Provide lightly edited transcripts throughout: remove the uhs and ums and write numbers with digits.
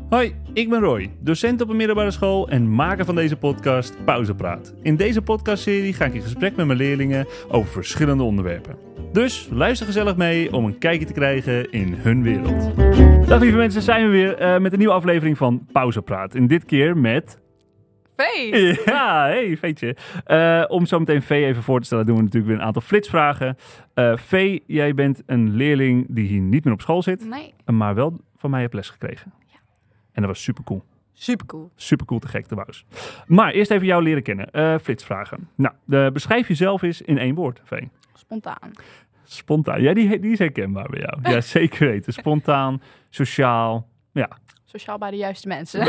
Hoi, ik ben Roy, docent op een middelbare school en maker van deze podcast Pauzepraat. In deze podcastserie ga ik in gesprek met mijn leerlingen over verschillende onderwerpen. Dus luister gezellig mee om een kijkje te krijgen in hun wereld. Dag lieve mensen, zijn we weer met een nieuwe aflevering van Pauzepraat. En dit keer met... Vee! Ja, hey, Veetje. Om zo meteen Vee even voor te stellen, doen we natuurlijk weer een aantal flitsvragen. Vee, jij bent een leerling die hier niet meer op school zit, Nee. maar wel van mij hebt les gekregen. Ja. En dat was supercool. Supercool. Supercool, te gek, te wous. Maar eerst even jou leren kennen. Flitsvragen. Nou, beschrijf jezelf eens in 1 woord, Vee. Spontaan. Spontaan. Ja, die is herkenbaar bij jou. Ja, zeker weten. Spontaan, sociaal. Ja. Sociaal bij de juiste mensen.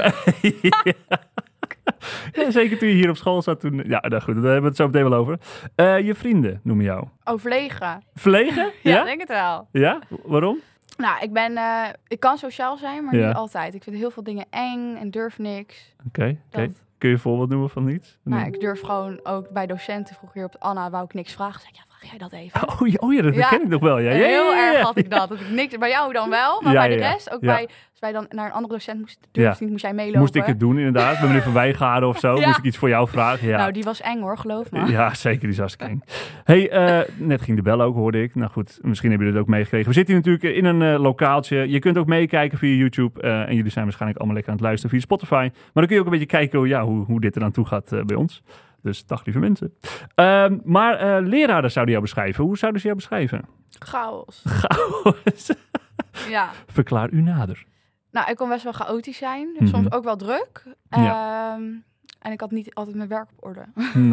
Ja, zeker toen je hier op school zat. Toen, ja, nou goed, daar hebben we het zo meteen wel over. Je vrienden noemen jou. Overlegen. Verlegen? Ja, denk het wel. Ja? Waarom? Nou, ik kan sociaal zijn, maar Ja. niet altijd. Ik vind heel veel dingen eng en durf niks. Oké. Dat. Kun je een voorbeeld noemen van iets? Nou, ik durf gewoon ook bij docenten vroeger op Anna wou ik niks vragen. Zei ik, ja, vraag jij dat even? Oh ja, dat Ja. ken ik nog wel. Ja. Heel Ja. erg had ik dat. Dat ik niks, bij jou dan wel, maar Ja, bij de ja, rest, ook ja. als wij dan naar een andere docent moesten, moest jij meelopen. Moest ik het doen inderdaad? Bij meneer Van Wijngaarden of zo? Ja. Moest ik iets voor jou vragen? Ja. Nou, die was eng hoor, geloof me. Ja, zeker, die is hartstikke eng. Hey, net ging de bel ook, hoorde ik. Nou goed, misschien hebben jullie het ook meegekregen. We zitten hier natuurlijk in een lokaaltje. Je kunt ook meekijken via YouTube. En jullie zijn waarschijnlijk allemaal lekker aan het luisteren via Spotify. Maar dan kun je ook een beetje kijken hoe dit er aan toe gaat bij ons. Dus dag lieve mensen. Maar leraren zouden jou beschrijven. Hoe zouden ze jou beschrijven? Chaos. Chaos. Ja. Verklaar u nader. Nou, ik kon best wel chaotisch zijn. Mhm. Soms ook wel druk. Ja. En ik had niet altijd mijn werk op orde.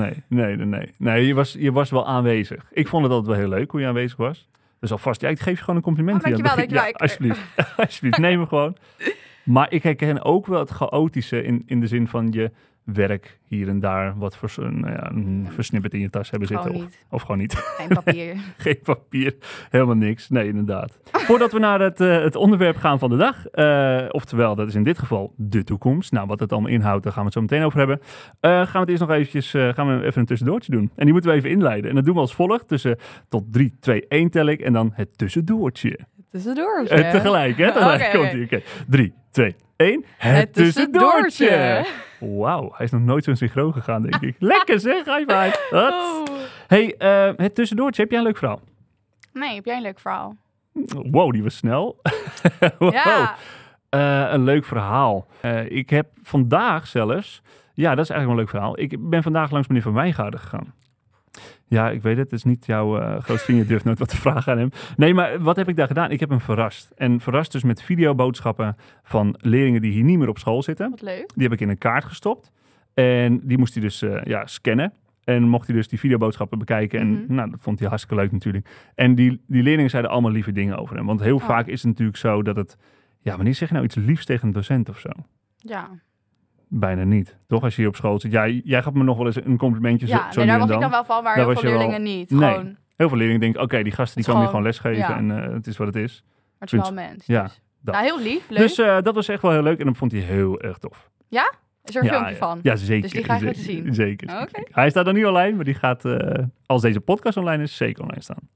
Nee, je was wel aanwezig. Ik vond het altijd wel heel leuk hoe je aanwezig was. Dus alvast, ja, ik geef je gewoon een compliment. Oh, dankjewel, hier aan het begin. dankjewel. Ja, alsjeblieft, neem hem gewoon. Maar ik herken ook wel het chaotische in de zin van je werk hier en daar wat versnipperd in je tas hebben Gewoon zitten. niet. Of gewoon niet. Geen papier. Geen papier, helemaal niks. Nee, inderdaad. Voordat we naar het onderwerp gaan van de dag, oftewel, dat is in dit geval de toekomst. Nou, wat het allemaal inhoudt, daar gaan we het zo meteen over hebben. Gaan we het eerst nog eventjes, gaan we even een tussendoortje doen. En die moeten we even inleiden. En dat doen we als volgt. Tot 3, 2, 1 tel ik en dan het tussendoortje. Tussendoor. Tegelijk, hè? Tegelijk Oké, komt hij. Oké. 3, 2, 1. Het tussendoortje. Wauw, hij is nog nooit zo synchroon gegaan, denk ik. Lekker zeg, high five. Wat? Oh. Hey, het tussendoortje, heb jij een leuk verhaal? Nee, heb jij een leuk verhaal? Wow, die was snel. Wow. Ja. Een leuk verhaal. Ik heb vandaag zelfs... Ja, dat is eigenlijk wel een leuk verhaal. Ik ben vandaag langs meneer Van Wijngaarden gegaan. Ja, ik weet het. Het is niet jouw grootste vriend. Je durft nooit wat te vragen aan hem. Nee, maar wat heb ik daar gedaan? Ik heb hem verrast. En verrast dus met videoboodschappen van leerlingen die hier niet meer op school zitten. Wat leuk. Die heb ik in een kaart gestopt. En die moest hij dus scannen. En mocht hij dus die videoboodschappen bekijken. En nou, dat vond hij hartstikke leuk natuurlijk. En die leerlingen zeiden allemaal lieve dingen over hem. Want heel vaak is het natuurlijk zo dat het... Ja, wanneer zeg je nou iets liefs tegen een docent of zo? Ja. Bijna niet. Toch, als je hier op school zit. Ja, jij gaf me nog wel eens een complimentje Ja, zo nee, nu daar en was dan. ik dan wel van, maar Daar heel was veel je wel- leerlingen niet. Nee. Gewoon, Heel veel leerlingen denken, oké, die gasten die Het is komen hier gewoon gewoon- lesgeven. ja. En het is wat het is. maar het is wel een mens. Ja, Dus. dat. Nou, heel lief. Leuk. Dus dat was echt wel heel leuk. En dat vond hij heel erg tof. Is er een filmpje van? Ja, zeker. Dus die ga ik zeker, laten zien? Zeker. Oké. Zeker. Hij staat dan niet online, maar die gaat, als deze podcast online is, zeker online staan.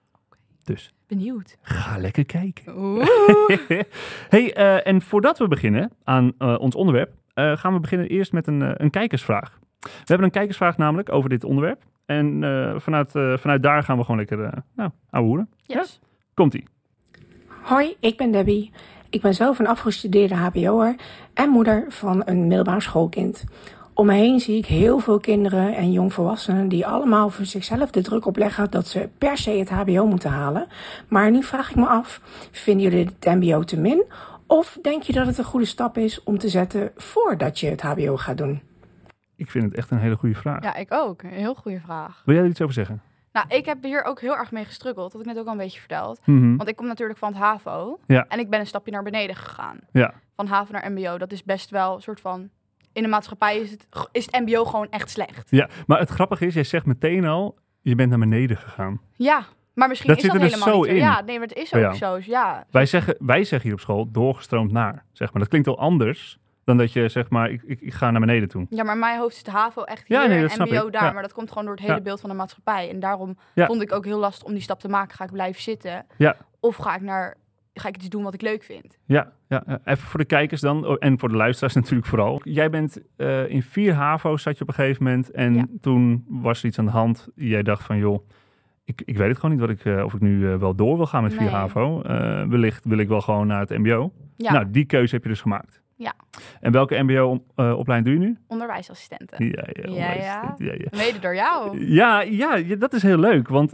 Dus Benieuwd. ga lekker kijken. Oeh. Hey, en voordat we beginnen aan ons onderwerp, gaan we beginnen eerst met een kijkersvraag. We hebben een kijkersvraag namelijk over dit onderwerp. En vanuit daar gaan we gewoon lekker ouwehoeren. Yes. Komt-ie. Hoi, ik ben Debbie. Ik ben zelf een afgestudeerde hbo'er en moeder van een middelbaar schoolkind. Om me heen zie ik heel veel kinderen en jongvolwassenen die allemaal voor zichzelf de druk opleggen dat ze per se het hbo moeten halen. Maar nu vraag ik me af, vinden jullie het mbo te min? Of denk je dat het een goede stap is om te zetten voordat je het hbo gaat doen? Ik vind het echt een hele goede vraag. Ja, ik ook. Een heel goede vraag. Wil jij er iets over zeggen? Nou, ik heb hier ook heel erg mee gestruggeld. Dat heb ik net ook al een beetje verteld. Mhm. Want ik kom natuurlijk van het HAVO. Ja. En ik ben een stapje naar beneden gegaan. Ja. Van HAVO naar mbo. Dat is best wel een soort van... In de maatschappij is het mbo gewoon echt slecht. Ja, maar het grappige is, jij zegt meteen al, je bent naar beneden gegaan. Ja, maar misschien Dat is zit dat er dus helemaal zo niet zo. in. Ja, nee, maar het is Bij ook jou. zo. Ja. Wij zeggen hier op school doorgestroomd naar, zeg maar. Dat klinkt al anders dan dat je zeg maar, ik ga naar beneden toe. Ja, maar in mijn hoofd zit de HAVO echt hier Ja, nee, dat en snap mbo ik. daar. Ja. Maar dat komt gewoon door het hele Ja. beeld van de maatschappij. En daarom Ja. vond ik ook heel lastig om die stap te maken. Ga ik blijven zitten? Ja. Of ga ik iets doen wat ik leuk vind? Ja, Even voor de kijkers dan, en voor de luisteraars natuurlijk vooral. Jij bent in 4 HAVO's zat je op een gegeven moment. En toen was er iets aan de hand. Jij dacht van, joh, ik weet het gewoon niet of ik nu wel door wil gaan met 4 HAVO. Wellicht wil ik wel gewoon naar het mbo. Ja. Nou, die keuze heb je dus gemaakt. Ja. En welke mbo-opleiding doe je nu? Onderwijsassistenten. Ja. Mede door jou. Ja, dat is heel leuk. Want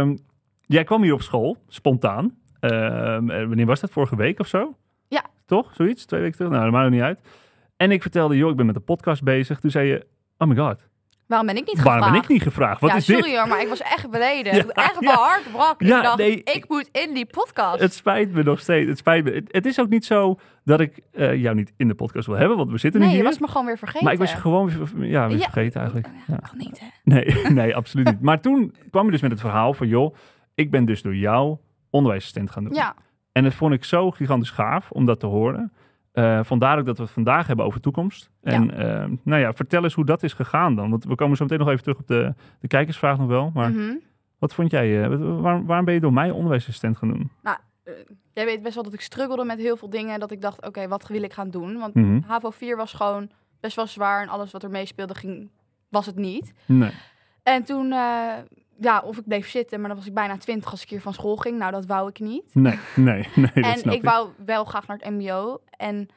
jij kwam hier op school, spontaan. Wanneer was dat? Vorige week of zo? Ja. Toch? Zoiets? 2 weken terug? Nou, dat maakt er niet uit. En ik vertelde, joh, ik ben met een podcast bezig. Toen zei je, oh my god. Waarom ben ik niet gevraagd? Wat is dit? Sorry hoor, maar ik was echt beledigd. Echt mijn hart brak. Ik dacht, ik moet in die podcast. Het spijt me nog steeds. Het spijt me. Het is ook niet zo dat ik jou niet in de podcast wil hebben, want we zitten nu hier. Nee, je was me gewoon weer vergeten. Maar ik was je gewoon weer vergeten eigenlijk. Ach, niet hè? Nee, absoluut niet. Maar toen kwam je dus met het verhaal van, joh, ik ben dus door jou onderwijsassistent gaan doen. Ja. En dat vond ik zo gigantisch gaaf om dat te horen. Vandaar ook dat we het vandaag hebben over toekomst. En vertel eens hoe dat is gegaan dan. Want we komen zo meteen nog even terug op de kijkersvraag nog wel. Maar wat vond jij? Waarom ben je door mij onderwijsassistent gaan doen? Nou, jij weet best wel dat ik struggelde met heel veel dingen. Dat ik dacht, oké, wat wil ik gaan doen? Want HAVO 4 was gewoon best wel zwaar. En alles wat er meespeelde was het niet. Nee. En toen... of ik bleef zitten, maar dan was ik bijna 20 als ik hier van school ging. Nou, dat wou ik niet. Nee, en ik wou wel graag naar het mbo. En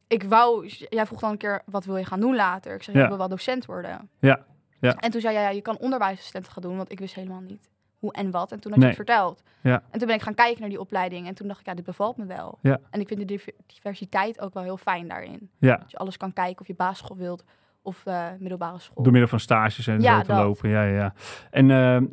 jij vroeg dan een keer, wat wil je gaan doen later? Ik zeg, ik wil wel docent worden. Ja. En toen zei jij, je kan onderwijsassistent gaan doen, want ik wist helemaal niet hoe en wat. En toen had je het verteld. Ja. En toen ben ik gaan kijken naar die opleiding. En toen dacht ik, dit bevalt me wel. Ja. En ik vind de diversiteit ook wel heel fijn daarin. Ja. Dat je alles kan kijken of je basisschool wilt. Of middelbare school. Door middel van stages en zo te lopen. Ja. En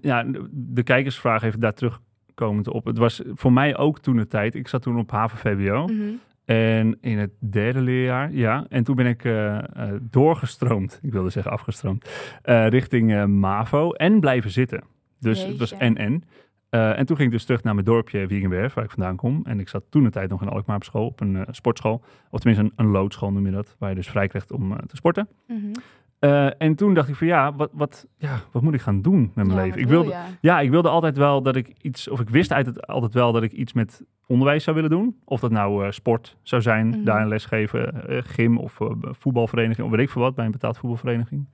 de kijkersvraag even daar terugkomend op. Het was voor mij ook toen de tijd. Ik zat toen op HAVO-VWO. En in het 3e leerjaar, en toen ben ik doorgestroomd. Ik wilde zeggen afgestroomd. Richting MAVO en blijven zitten. Dus het was en. En toen ging ik dus terug naar mijn dorpje Wiegenberg, waar ik vandaan kom. En ik zat toen de tijd nog in Alkmaar op school, op een sportschool. Of tenminste een loodschool noem je dat, waar je dus vrij krijgt om te sporten. En toen dacht ik van wat moet ik gaan doen met mijn leven? Ik wilde altijd wel dat ik iets, of ik wist altijd wel dat ik iets met onderwijs zou willen doen. Of dat nou sport zou zijn, daarin lesgeven, gym of voetbalvereniging, of weet ik veel wat, bij een betaald voetbalvereniging.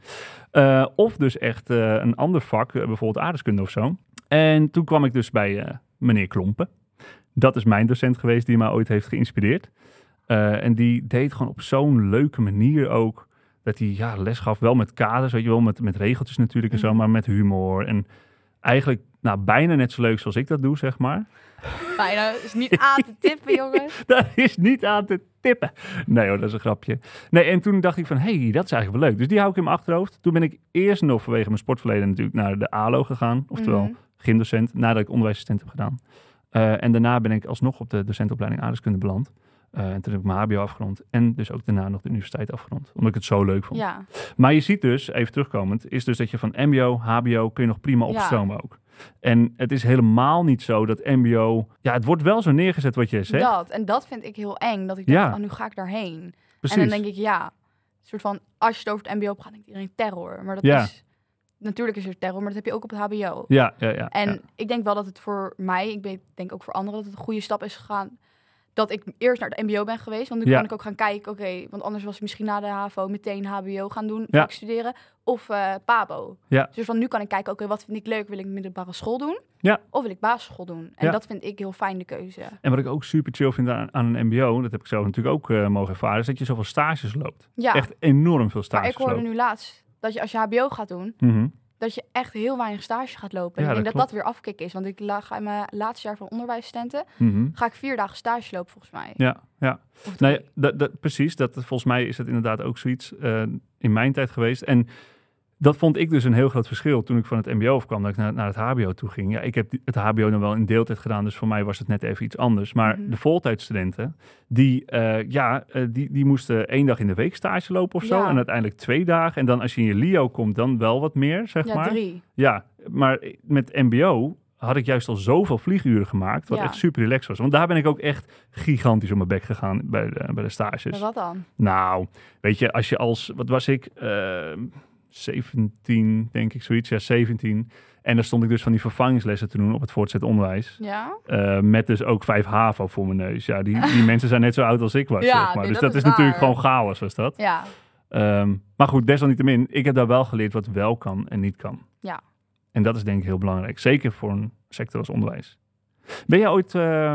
Of dus echt een ander vak, bijvoorbeeld aardrijkskunde of zo. En toen kwam ik dus bij meneer Klompen. Dat is mijn docent geweest die mij ooit heeft geïnspireerd. En die deed gewoon op zo'n leuke manier ook dat hij les gaf, wel met kaders, weet je wel, met regeltjes natuurlijk en zo, maar met humor. En eigenlijk bijna net zo leuk zoals ik dat doe, zeg maar. Bijna, is niet aan te tippen, jongens. Dat is niet aan te tippen. Nee hoor, dat is een grapje. Nee, en toen dacht ik van, dat is eigenlijk wel leuk. Dus die hou ik in mijn achterhoofd. Toen ben ik eerst nog vanwege mijn sportverleden natuurlijk naar de ALO gegaan. Oftewel gymdocent, nadat ik onderwijsassistent heb gedaan. En daarna ben ik alsnog op de docentenopleiding aardrijkskunde beland. En toen heb ik mijn HBO afgerond. En dus ook daarna nog de universiteit afgerond. Omdat ik het zo leuk vond. Ja. Maar je ziet dus, even terugkomend, is dus dat je van mbo, hbo kun je nog prima opstromen ook. En het is helemaal niet zo dat mbo... Ja, het wordt wel zo neergezet wat je zegt. En dat vind ik heel eng. Dat ik dacht, nu ga ik daarheen. Precies. En dan denk ik, soort van, als je het over het mbo praat, denkt iedereen terror. Maar dat is... Natuurlijk is er terror, maar dat heb je ook op het hbo. Ja. En ik denk wel dat het voor mij, ik denk ook voor anderen, dat het een goede stap is gegaan dat ik eerst naar de mbo ben geweest. Want nu kan ik ook gaan kijken, want anders was ik misschien na de HAVO meteen hbo gaan doen, studeren. Of pabo. Ja. Dus van nu kan ik kijken, wat vind ik leuk? Wil ik middelbare school doen? Ja. Of wil ik basisschool doen? En dat vind ik heel fijn, de keuze. En wat ik ook super chill vind aan een mbo, dat heb ik zelf natuurlijk ook mogen ervaren, is dat je zoveel stages loopt. Ja. Echt enorm veel stages. Maar ik hoorde nu laatst dat je als je hbo gaat doen, dat je echt heel weinig stage gaat lopen. En ik denk dat weer afkicken is. Want ik ga in mijn laatste jaar van onderwijsassistenten, ga ik 4 dagen stage lopen volgens mij. Ja. Nee, precies. Volgens mij is dat inderdaad ook zoiets in mijn tijd geweest. En dat vond ik dus een heel groot verschil toen ik van het mbo afkwam, dat ik naar het hbo toe ging. Ja, ik heb het hbo dan wel in deeltijd gedaan, dus voor mij was het net even iets anders. Maar de voltijdstudenten, die moesten 1 dag in de week stage lopen of zo. En uiteindelijk 2 dagen. En dan als je in je LIO komt, dan wel wat meer, zeg maar. 3. Ja, maar met mbo had ik juist al zoveel vlieguren gemaakt, wat echt super relaxed was. Want daar ben ik ook echt gigantisch op mijn bek gegaan bij de stages. Maar wat dan? Nou, weet je, als je wat was ik... 17, denk ik, zoiets. Ja, 17. En dan stond ik dus van die vervangingslessen te doen op het voortgezet onderwijs. Ja? Met dus ook 5 HAVO voor mijn neus. Ja, die mensen zijn net zo oud als ik was, Ja, zeg maar. nee, Dus dat dat is is natuurlijk raar. gewoon chaos, was dat. Ja. Maar goed, desalniettemin, ik heb daar wel geleerd wat wel kan en niet kan. Ja. En dat is denk ik heel belangrijk. Zeker voor een sector als onderwijs. Ben jij ooit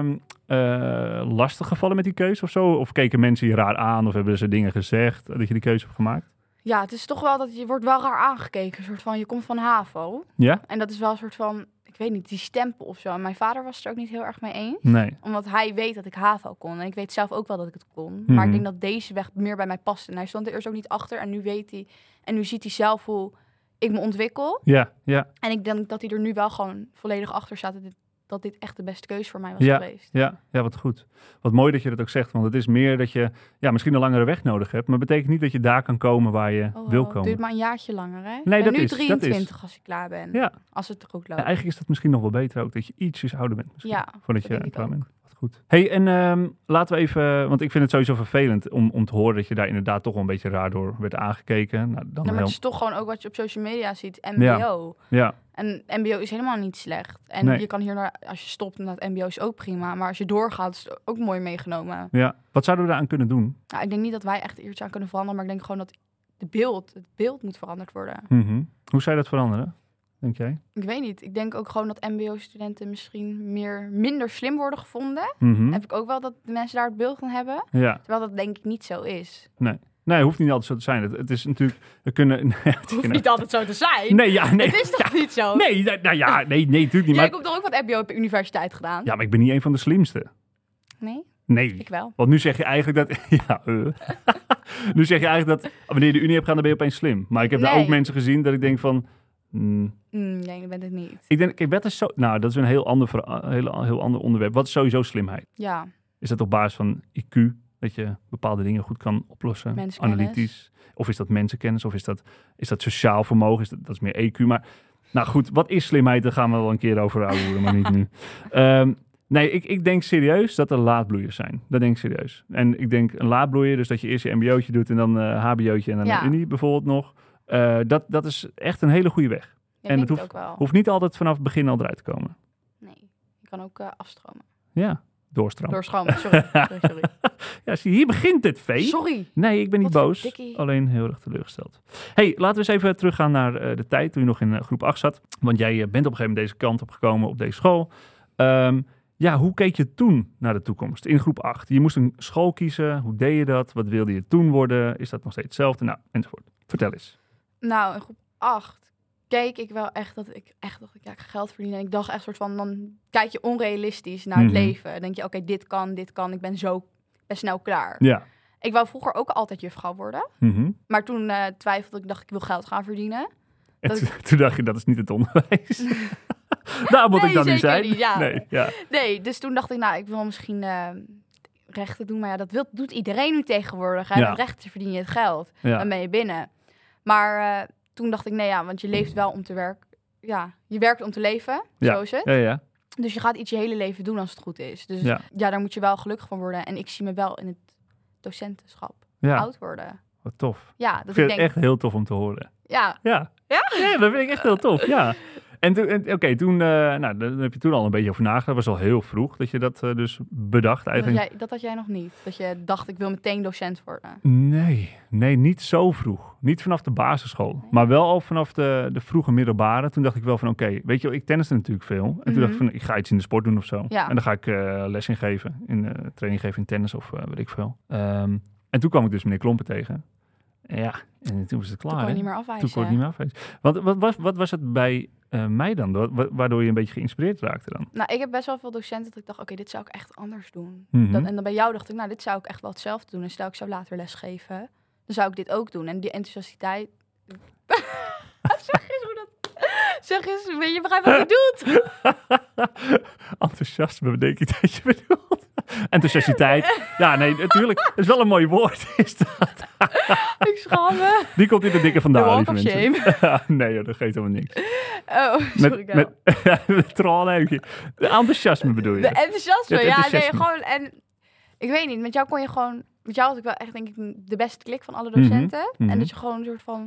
lastig gevallen met die keuze of zo? Of keken mensen je raar aan of hebben ze dingen gezegd dat je die keuze hebt gemaakt? Ja, het is toch wel dat je wordt wel raar aangekeken. Een soort van, je komt van HAVO. Ja? En dat is wel een soort van, ik weet niet, die stempel of zo. En mijn vader was het er ook niet heel erg mee eens. Nee. Omdat hij weet dat ik HAVO kon. En ik weet zelf ook wel dat ik het kon. Mhm. Maar ik denk dat deze weg meer bij mij past. En hij stond er eerst ook niet achter. En nu weet hij. En nu ziet hij zelf hoe ik me ontwikkel. Ja, ja. En ik denk dat hij er nu wel gewoon volledig achter staat. Dat dit echt de beste keuze voor mij was geweest. Ja, wat goed. Wat mooi dat je dat ook zegt. Want het is meer dat je misschien een langere weg nodig hebt. Maar het betekent niet dat je daar kan komen waar je wil Het komen. duurt maar een jaartje langer, hè? Nee, ik dat ben nu is, 23 als ik klaar ben. Ja. Als het goed loopt. En eigenlijk is dat misschien nog wel beter ook. Dat je ietsjes ouder bent. Misschien, Ja, voordat dat je denk ik klaar ook. bent. Wat goed. Hey, en laten we even... Want ik vind het sowieso vervelend om te horen dat je daar inderdaad toch wel een beetje raar door werd aangekeken. Nou, dan Ja, maar het is toch gewoon ook wat je op social media ziet. MBO. Ja. En MBO is helemaal niet slecht. En Nee. je kan hier als je stopt, naar het MBO is ook prima. Maar als je doorgaat, is het ook mooi meegenomen. Ja. Wat zouden we daaraan kunnen doen? Nou, ik denk niet dat wij echt iets aan kunnen veranderen. Maar ik denk gewoon dat het beeld moet veranderd worden. Mhm. Hoe zou je dat veranderen, denk jij? Ik weet niet. Ik denk ook gewoon dat MBO-studenten misschien minder slim worden gevonden. Mhm. Heb ik ook wel dat de mensen daar het beeld van hebben. Ja. Terwijl dat denk ik niet zo is. Nee, hoeft niet altijd zo te zijn. Het is natuurlijk... We kunnen... Het hoeft niet altijd zo te zijn. Nee, ja, nee. Het is toch niet zo? Nee, nou ja, nee, natuurlijk niet. Jij Maar, komt toch ook wat MBO op de universiteit gedaan? ja, maar ik ben niet een van de slimste. Nee? Nee. Ik wel. Want nu zeg je eigenlijk dat... Ja, Nu zeg je eigenlijk dat wanneer je de unie hebt gedaan, dan ben je opeens slim. Maar ik heb daar Nee. ook mensen gezien dat ik denk van... Nee, ik ben het niet. ik denk, kijk, wat is zo... Nou, dat is een heel ander onderwerp. Wat is sowieso slimheid? Ja, Is dat op basis van IQ? Dat je bepaalde dingen goed kan oplossen? Mensenkennis. Analytisch? Of is dat mensenkennis? Of is dat sociaal vermogen? Dat is meer EQ. Maar nou goed, wat is slimheid? Daar gaan we wel een keer over houden, maar niet nu. Nee, ik denk serieus dat er laadbloeiers zijn. Dat denk ik serieus. En ik denk een laadbloeier, dus dat je eerst je mbo'tje doet en dan hbo'tje en dan Ja. een unie bijvoorbeeld nog. Dat is echt een hele goede weg. ik En denk het het ook wel. Hoeft niet altijd vanaf het begin al eruit te komen. Nee, je kan ook afstromen. Ja, doorstroom. Doorstromen, sorry. Ja, zie, hier begint het, Vee. Sorry. Nee, ik ben niet Wat voor boos. dikkie. Alleen heel erg teleurgesteld. Hey, laten we eens even teruggaan naar de tijd toen je nog in groep 8 zat. Want jij bent op een gegeven moment deze kant op gekomen op deze school. Hoe keek je toen naar de toekomst in groep 8? Je moest een school kiezen. Hoe deed je dat? Wat wilde je toen worden? Is dat nog steeds hetzelfde? Nou, enzovoort. Vertel eens. Nou, in groep 8 keek ik wel echt dat ik dacht, ik ga geld verdienen. En ik dacht echt soort van, dan kijk je onrealistisch naar het Mhm. leven. Dan denk je, oké, dit kan. Ik ben snel klaar. Ja. Ik wou vroeger ook altijd juffrouw worden. Mhm. Maar toen twijfelde ik, dacht ik wil geld gaan verdienen. En Dat toen dacht je, dat is niet het onderwijs. Daar moet Nee, ik dan nu zeker zijn. niet, ja. Nee, ja. Nee, dus toen dacht ik, nou, ik wil misschien rechten doen. Maar ja, dat doet iedereen nu tegenwoordig. Hè? Ja. Met rechten verdien je het geld. Ja. Dan ben je binnen. Maar toen dacht ik, nee, ja, want je leeft wel om te werken. Ja, je werkt om te leven, Ja. zo is het. Ja. Dus je gaat iets je hele leven doen als het goed is. Dus Ja. ja, daar moet je wel gelukkig van worden. En ik zie me wel in het docentenschap Ja, oud worden. wat tof. Ja, Ik dat vind ik het denk, echt heel tof om te horen. ja, Ja. Ja? Ja, dat vind ik echt heel tof, ja. En toen, nou, daar heb je toen al een beetje over nagedacht. Dat was al heel vroeg dat je dat dus bedacht eigenlijk. dat had jij nog niet. Dat je dacht, ik wil meteen docent worden. Nee, niet zo vroeg. Niet vanaf de basisschool. Nee. Maar wel al vanaf de vroege middelbare. Toen dacht ik wel van oké, weet je wel, ik tenniste natuurlijk veel. En toen dacht ik van, ik ga iets in de sport doen of zo. Ja. En dan ga ik les in geven. Training geven in tennis of weet ik veel. En toen kwam ik dus meneer Klompen tegen. En ja, en toen was het klaar. Toen kon je hè? niet meer afwijzen. Toen kon ik niet meer afwijzen. Want wat was het bij mij dan? Waardoor je een beetje geïnspireerd raakte dan? Nou, ik heb best wel veel docenten dat ik dacht, oké, dit zou ik echt anders doen. Mhm. En dan bij jou dacht ik, nou, dit zou ik echt wel hetzelfde doen. En stel, ik zou later lesgeven, dan zou ik dit ook doen. En die enthousiasiteit... Zeg eens, weet je begrijpt wat je doet? Enthousiasme, bedenk ik dat je bedoelt. Enthousiasiteit. Ja, nee, natuurlijk. Dat is wel een mooi woord, is dat. Ik schaam me. Die komt in de dikke vandaan, The walk lieve of mensen. shame. Nee, joh, dat geeft helemaal niks. Oh, sorry. Met traanheukje. De enthousiasme bedoel je? De enthousiasme, Het ja, enthousiasme. nee, gewoon... En ik weet niet, met jou kon je gewoon... Met jou had ik wel echt, denk ik, de beste klik van alle docenten. Mhm. En dat je gewoon een soort van...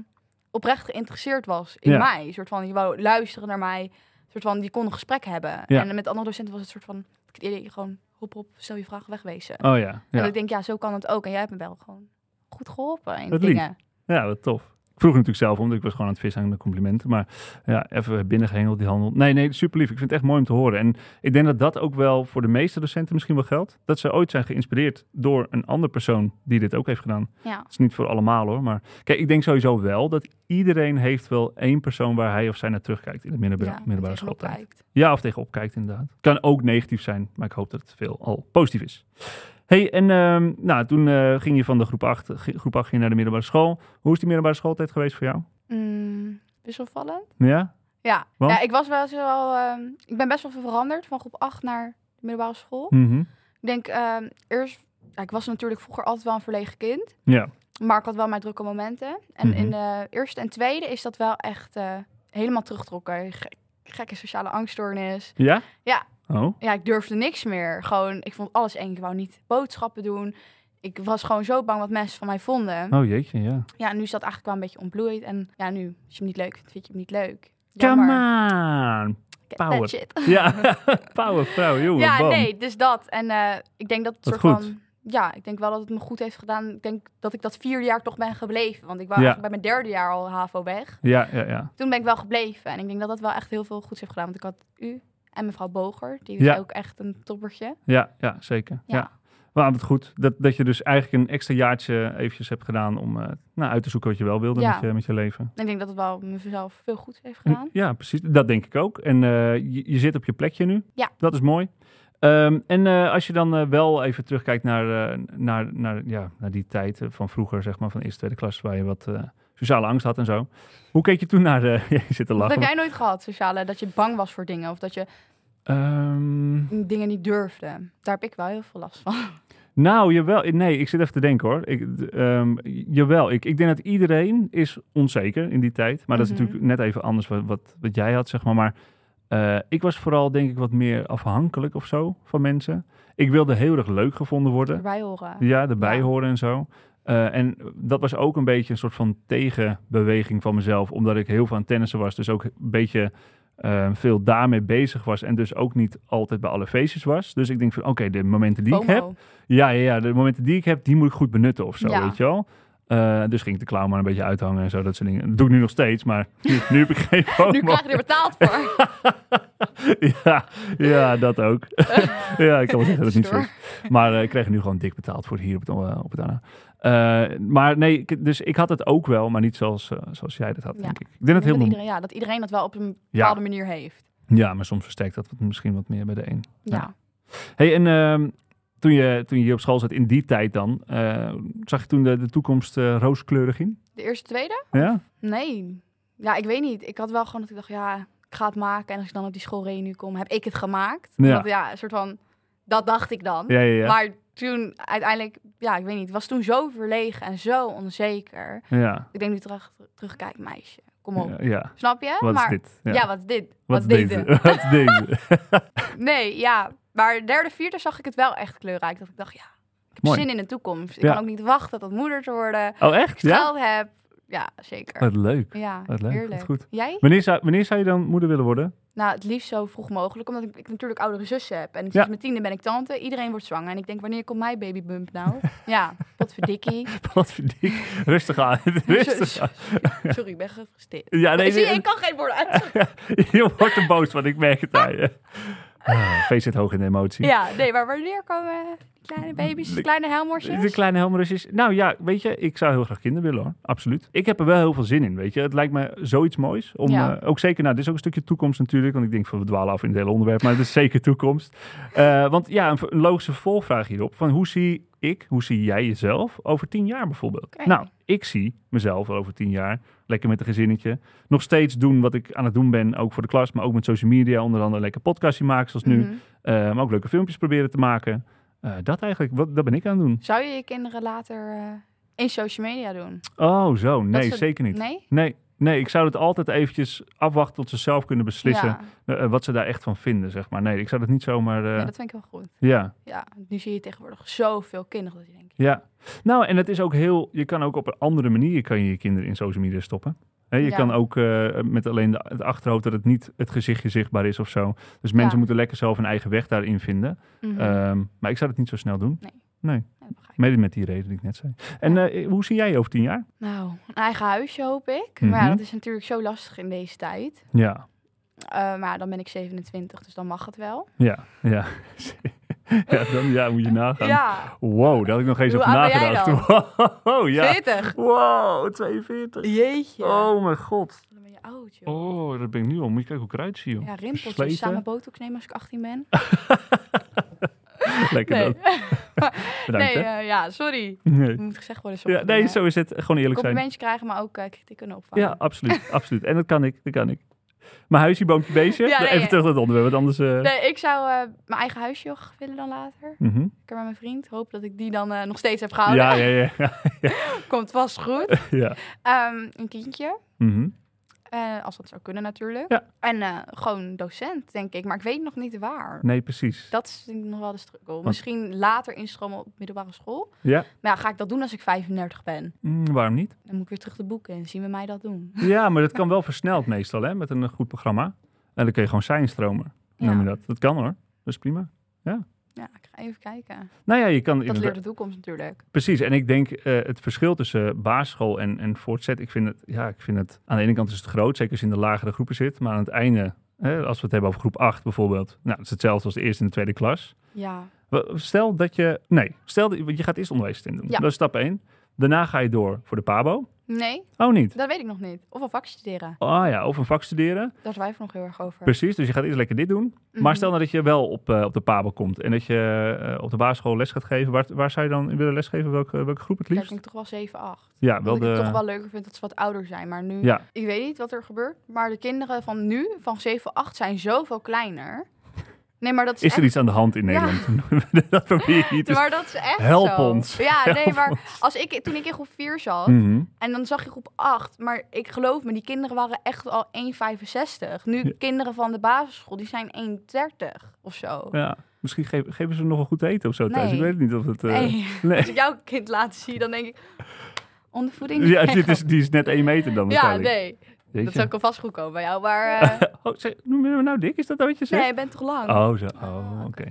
oprecht geïnteresseerd was in mij. Een soort van, die wou luisteren naar mij. Een soort van, die kon een gesprek hebben. Ja. En met andere docenten was het soort van, gewoon hop, stel je vraag, wegwezen. Oh ja. En ik denk, zo kan het ook. En jij hebt me wel gewoon goed geholpen in dat dingen. Lief. Ja, wat tof. Ik vroeg natuurlijk zelf omdat ik was gewoon aan het vissen aan de complimenten. Maar ja, even binnengehengeld die handel. Nee, super lief. Ik vind het echt mooi om te horen. En ik denk dat dat ook wel voor de meeste docenten misschien wel geldt. Dat ze ooit zijn geïnspireerd door een andere persoon die dit ook heeft gedaan. Ja. Dat is niet voor allemaal hoor. Maar kijk, ik denk sowieso wel dat iedereen heeft wel één persoon waar hij of zij naar terugkijkt in de middelbare schooltijd. Ja, of tegenop kijkt inderdaad. Kan ook negatief zijn, maar ik hoop dat het veel al positief is. Hey, en toen ging je van de groep 8 naar de middelbare school. Hoe is die middelbare schooltijd geweest voor jou? Wisselvallend. Ja? Ja, ik was wel zo. Ik ben best wel veel veranderd van groep 8 naar de middelbare school. Mm-hmm. Ik denk eerst. Ik was natuurlijk vroeger altijd wel een verlegen kind. Ja. Maar ik had wel mijn drukke momenten. En in de eerste en tweede is dat wel echt helemaal teruggetrokken. Gekke sociale angststoornis. Ja? Ja. Oh. Ja, ik durfde niks meer. Gewoon, ik vond alles eng. Ik wou niet boodschappen doen. Ik was gewoon zo bang wat mensen van mij vonden. Oh jeetje, ja. Ja, nu is dat eigenlijk wel een beetje ontbloeid. En ja, nu, als je hem niet leuk vindt, vind je hem niet leuk. Come on! Power. Shit. Ja, power vrouw, jongen. Ja, bam. nee, dus dat. En ik denk dat het Wat soort goed. van... Ja, ik denk wel dat het me goed heeft gedaan. Ik denk dat ik dat 4 jaar toch ben gebleven. Want ik wou eigenlijk bij mijn 3e jaar al HAVO weg. Ja. Toen ben ik wel gebleven. En ik denk dat dat wel echt heel veel goeds heeft gedaan. Want ik had u en mevrouw Boger. Die is ook echt een toppertje. Ja, zeker. Ja. Maar wat goed. Dat je dus eigenlijk een extra jaartje eventjes hebt gedaan om uit te zoeken wat je wel wilde met je leven. Ik denk dat het wel mezelf veel goed heeft gedaan. Ja, precies. Dat denk ik ook. En je zit op je plekje nu. Ja. Dat is mooi. En als je dan wel even terugkijkt naar die tijd van vroeger, zeg maar, van eerste, tweede klas, waar je wat sociale angst had en zo. Hoe keek je toen naar de... je zit te lachen. Wat heb jij nooit gehad, sociale, dat je bang was voor dingen? Of dat je dingen niet durfde? Daar heb ik wel heel veel last van. Nou, jawel. Nee, ik zit even te denken hoor. Jawel, ik denk dat iedereen is onzeker in die tijd. Maar dat is natuurlijk net even anders wat jij had, zeg maar. Maar ik was vooral, denk ik, wat meer afhankelijk of zo van mensen. Ik wilde heel erg leuk gevonden worden. Erbij horen. Ja, erbij horen en zo. En dat was ook een beetje een soort van tegenbeweging van mezelf. Omdat ik heel veel aan tennissen was. Dus ook een beetje veel daarmee bezig was. En dus ook niet altijd bij alle feestjes was. Dus ik denk van, oké, de momenten die FOMO. ik heb... Ja, de momenten die ik heb, die moet ik goed benutten of zo, weet je wel. Dus ging ik de clown maar een beetje uithangen en zo, dat soort dingen. Dat doe ik nu nog steeds, maar nu heb ik geen FOMO. Nu krijg je er betaald voor. ja, dat ook. Ja, ik kan wel zeggen dat het niet zo is. Maar ik kreeg er nu gewoon dik betaald voor hier op het ANA. Maar nee, dus ik had het ook wel, maar niet zoals jij dat had, denk ik. Ik denk dat iedereen dat wel op een bepaalde manier heeft. Ja, maar soms versterkt dat misschien wat meer bij de een. Ja. Hey, en toen je hier op school zat in die tijd dan, zag je toen de toekomst rooskleurig in? De eerste, tweede? Ja? Nee. Ja, ik weet niet. Ik had wel gewoon dat ik dacht, ik ga het maken. En als ik dan op die schoolreunie kom, heb ik het gemaakt. Ja. Want een soort van, dat dacht ik dan. Ja. Maar toen uiteindelijk, ik weet niet. Het was toen zo verlegen en zo onzeker. Ja. Ik denk nu terugkijk, meisje. Kom op. Ja. Snap je? Wat is dit? Ja, wat is dit? Wat is deze? Wat is deze? Nee, ja. Maar derde, vierde zag ik het wel echt kleurrijk. Dat ik dacht, ik heb zin in de toekomst. Ik kan ook niet wachten tot moeder te worden. Oh, echt? Als ik geld heb. Ja, zeker. Wat leuk. Ja, wat leuk. heerlijk. Wat goed. Jij? Wanneer zou je dan moeder willen worden? Nou, het liefst zo vroeg mogelijk. Omdat ik natuurlijk oudere zussen heb. En sinds mijn 10e ben ik tante. Iedereen wordt zwanger. En ik denk, wanneer komt mijn babybump nou? Ja, wat verdikkie. Wat verdikkie. Rustig aan. Rustig aan. Sorry, ik ben gefrustreerd. Ja, nee, ik kan geen woorden uit. Je wordt er boos van, ik merk het aan je. Feest zit hoog in de emotie. Ja, nee, maar wanneer komen die kleine baby's, de kleine helmorsjes? De kleine helmorsjes. Nou ja, weet je, ik zou heel graag kinderen willen hoor. Absoluut. Ik heb er wel heel veel zin in, weet je. Het lijkt me zoiets moois. Ook zeker, dit is ook een stukje toekomst natuurlijk. Want ik denk van, we dwalen af in het hele onderwerp. Maar het is zeker toekomst. Want ja, een logische volvraag hierop. Van hoe zie jij jezelf over 10 jaar bijvoorbeeld? Okay. Nou, ik zie mezelf over 10 jaar lekker met een gezinnetje. Nog steeds doen wat ik aan het doen ben, ook voor de klas, maar ook met social media. Onder andere lekker podcastje maken zoals nu. Maar ook leuke filmpjes proberen te maken. Dat eigenlijk, dat ben ik aan het doen. Zou je kinderen later in social media doen? Oh zo, nee, zeker niet. Nee, ik zou het altijd eventjes afwachten tot ze zelf kunnen beslissen wat ze daar echt van vinden, zeg maar. Nee, ik zou dat niet zomaar... Ja, dat vind ik wel goed. Ja. Ja, nu zie je tegenwoordig zoveel kinderen dat je denkt... Ja, nou en het is ook je kan ook op een andere manier kan je kinderen in social media stoppen. Je kan ook met alleen het achterhoofd dat het niet het gezichtje zichtbaar is of zo. Dus mensen moeten lekker zelf een eigen weg daarin vinden. Maar ik zou het niet zo snel doen. Nee. Mede met die reden die ik net zei. En hoe zie jij je over 10 jaar? Nou, een eigen huisje hoop ik. Maar ja, dat is natuurlijk zo lastig in deze tijd. Ja. Maar dan ben ik 27, dus dan mag het wel. Ja. Ja, dan moet je nagaan. Ja. Wow, daar had ik nog eens over nagedacht. Wow, ja. 40. Wow, 42. Jeetje. Oh mijn god. Dan ben je oud, joh. Oh, dat ben ik nu al. Moet je kijken hoe ik eruit zie, joh. Ja, rimpeltjes. Versleten. Samen botox nemen als ik 18 ben. Lekker Nee. dan. Bedankt, Nee, hè? sorry. Nee. Moet gezegd worden. soms. Ja, nee, zo is het. Gewoon eerlijk zijn. Complimentjes krijgen, maar ook kritiek kunnen opvangen. Ja, absoluut. Absoluut. En dat kan ik. Mijn huisje, boompje, beestje. Ja, nee, Even terug naar het onderwerp, want anders... Nee, ik zou mijn eigen huisje nog willen dan later. Mhm. Ik met mijn vriend. Hoop dat ik die dan nog steeds heb gehouden. Ja. Komt vast goed. Ja. Een kindje. Mhm. Als dat zou kunnen natuurlijk. Ja. En gewoon docent, denk ik. Maar ik weet nog niet waar. Nee, precies. Dat is denk ik nog wel de struggle. Misschien later instromen op middelbare school. Ja. Maar ja, ga ik dat doen als ik 35 ben? Waarom niet? Dan moet ik weer terug de boeken en zien we mij dat doen. Ja, maar dat kan wel versneld meestal, hè, met een goed programma. En dan kun je gewoon zijn stromen. Noem je dat? Dat kan hoor. Dat is prima. Ja, ik ga even kijken. Nou ja, je kan... Dat leert de toekomst natuurlijk. Precies, en ik denk het verschil tussen basisschool en voortzet, ik vind het, aan de ene kant is het groot, zeker als je in de lagere groepen zit, maar aan het einde, als we het hebben over groep 8 bijvoorbeeld, nou, dat is hetzelfde als de eerste en de tweede klas. Ja. Stel dat je gaat eerst onderwijs doen. Ja. Dat is stap 1. Daarna ga je door voor de PABO. Nee, Oh, niet? dat weet ik nog niet. Of een vak studeren. Oh ja, of een vak studeren. Daar twijfel ik nog heel erg over. Precies, dus je gaat eerst lekker dit doen. Maar stel nou dat je wel op de PABO komt en dat je op de basisschool les gaat geven. Waar zou je dan willen lesgeven? Welke groep het Ja, ik liefst? denk toch wel 7, 8. Ja, wel Omdat ik het toch wel leuker vind dat ze wat ouder zijn. Maar nu, Ja. ik weet niet wat er gebeurt. Maar de kinderen van nu, van 7, 8, zijn zoveel kleiner. Nee, maar dat is Is er echt... iets aan de hand in Nederland? Dat probeer je hier te... Maar dat is echt Help zo. ons. Ja, nee, Help maar ons. toen ik in groep 4 zat... Mhm. En dan zag je groep 8. Maar ik geloof me, die kinderen waren echt al 1,65. Nu, kinderen van de basisschool, die zijn 1,30 of zo. Ja, misschien geven ze nog wel goed eten of zo thuis. Nee. Ik weet het niet of het... Nee. nee. Als ik jouw kind laat zien, dan denk ik... Ondervoeding? Ja, die is net 1 meter dan Ja, waarschijnlijk. nee. Jeetje. Dat zou ik alvast goed komen bij jou, maar... Noemen we nou dik? Is dat wat je zegt? nee, je bent toch lang? Oh, zo. Oh, oké.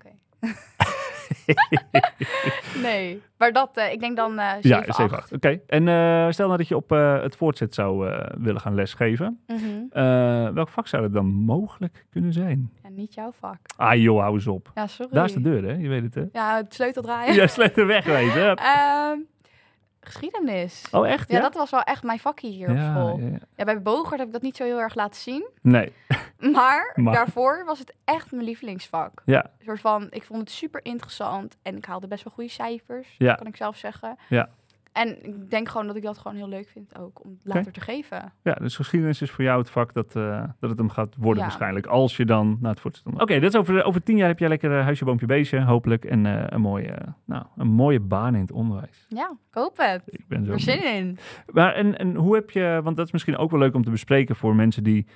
Nee, maar dat, ik denk dan 7, Ja, 8. 7, 8. Oké. En stel nou dat je op het voortzet zou willen gaan lesgeven. Welk vak zou het dan mogelijk kunnen zijn? Ja, niet jouw vak. Ah joh, hou eens op. Ja, sorry. Daar is de deur, hè? Je weet het, hè? Ja, het sleuteldraaien. Ja, slechte weg weten. Geschiedenis. Oh, echt? Ja, dat was wel echt mijn vakje hier op school. Ja. Ja, bij Bogert heb ik dat niet zo heel erg laten zien. Nee. Maar daarvoor was het echt mijn lievelingsvak. Ja. Een soort van, ik vond het super interessant. En ik haalde best wel goede cijfers, Ja. kan ik zelf zeggen. Ja. En ik denk gewoon dat ik dat gewoon heel leuk vind ook, om het later te geven. Ja, dus geschiedenis is voor jou het vak dat het hem gaat worden Ja. waarschijnlijk. Als je dan naar het voortzet komt. Oké, dat is over 10 jaar heb jij lekker huisje, boompje, beestje. Hopelijk. En een mooie baan in het onderwijs. Ja, ik hoop het. Ik ben zo Er zin in. Maar en hoe heb je, want dat is misschien ook wel leuk om te bespreken voor mensen die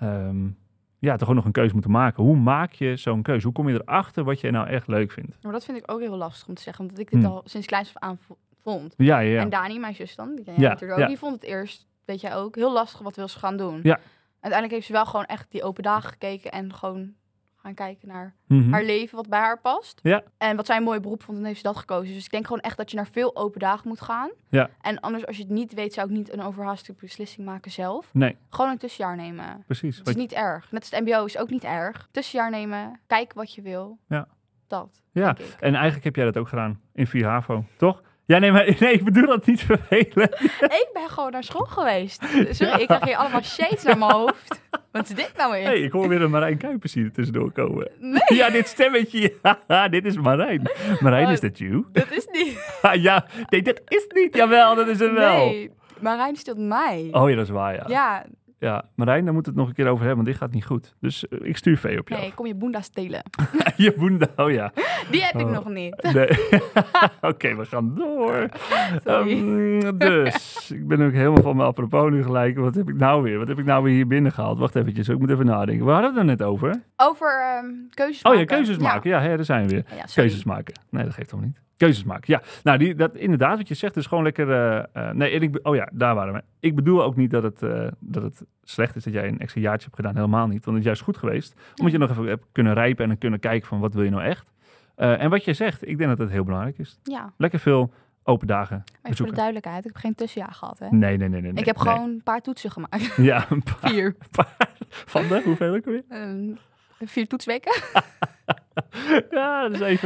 toch ook nog een keuze moeten maken. Hoe maak je zo'n keuze? Hoe kom je erachter wat je nou echt leuk vindt? Maar dat vind ik ook heel lastig om te zeggen, omdat ik dit al sinds kleins af aan vond. Ja. En Dani, mijn zus dan, die ken jij natuurlijk ook, die vond het eerst, weet jij ook, heel lastig wat wil ze gaan doen. Ja. Uiteindelijk heeft ze wel gewoon echt die open dagen gekeken en gewoon gaan kijken naar Mhm. haar leven, wat bij haar past. Ja. En wat zij een mooi beroep vond, dan heeft ze dat gekozen. Dus ik denk gewoon echt dat je naar veel open dagen moet gaan. Ja. En anders, als je het niet weet, zou ik niet een overhaaste beslissing maken zelf. Nee, Gewoon een tussenjaar nemen. precies. Het is niet erg. Net als het mbo is ook niet erg. Tussenjaar nemen, kijken wat je wil. Ja. Dat, Ja, denk ik. en eigenlijk heb jij dat ook gedaan in 4 HAVO, toch? Ja, nee, ik bedoel dat niet vervelend. Ik ben gewoon naar school geweest. Sorry, ik krijg hier allemaal shades naar mijn hoofd. Wat is dit nou weer? Hey, ik hoor weer een Marijn Kuipers hier tussendoor komen. Nee. Ja, dit stemmetje. Ja, dit is Marijn. Marijn, is dat you? Dat is niet. Ja, nee, dat is niet. Jawel, dat is het wel. Nee, Marijn stelt mij. Oh ja, dat is waar, ja. Ja, Ja, Marijn, daar moet het nog een keer over hebben, want dit gaat niet goed. Dus ik stuur vee op jou. nee, kom je boenda stelen. Je boenda, oh ja. Die heb ik Oh. nog niet. Nee. Oké, we gaan door. Sorry. Dus, ik ben ook helemaal van mijn apropos nu gelijk. Wat heb ik nou weer? Wat heb ik nou weer hier binnen gehaald? Wacht eventjes, ik moet even nadenken. Waar hadden we het nou net over? Over keuzes Oh maken. ja, keuzes maken. Ja, daar zijn we weer. Ja, sorry. Keuzes maken. Nee, dat geeft toch niet. Keuzes maken, ja. Nou, dat inderdaad, wat je zegt, is gewoon lekker... daar waren we. Ik bedoel ook niet dat het slecht is dat jij een extra jaartje hebt gedaan. Helemaal niet, want het is juist goed geweest. Omdat je nog even hebt kunnen rijpen en dan kunnen kijken van wat wil je nou echt. En wat je zegt, ik denk dat het heel belangrijk is. Ja. Lekker veel open dagen Maar bezoeken. voor de duidelijkheid, ik heb geen tussenjaar gehad, hè? Nee. Ik heb gewoon een paar toetsen gemaakt. Ja, een paar. 4. Van de, hoeveel ook weer? 4 toetsweken. Ja, dat is even...